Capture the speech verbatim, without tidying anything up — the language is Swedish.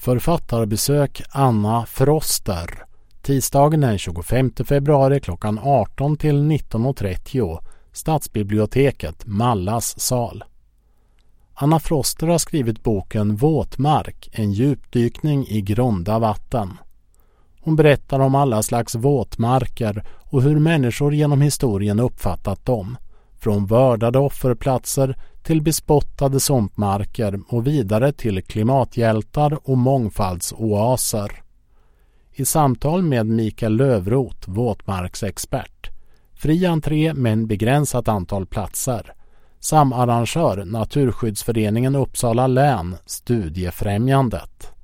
Författarbesök Anna Froster. Tisdagen den tjugofemte februari klockan arton till nitton och trettio. Stadsbiblioteket, Mallas sal. Anna Froster har skrivit boken Våtmark, en djupdykning i grunda vatten. Hon berättar om alla slags våtmarker och hur människor genom historien uppfattat dem. Från vördade offerplatser till bespottade sumpmarker och vidare till klimathjältar och mångfaldsoaser. I samtal med Mikael Lövrot, våtmarksexpert. Fri entré men begränsat antal platser. Samarrangör Naturskyddsföreningen Uppsala län, Studiefrämjandet.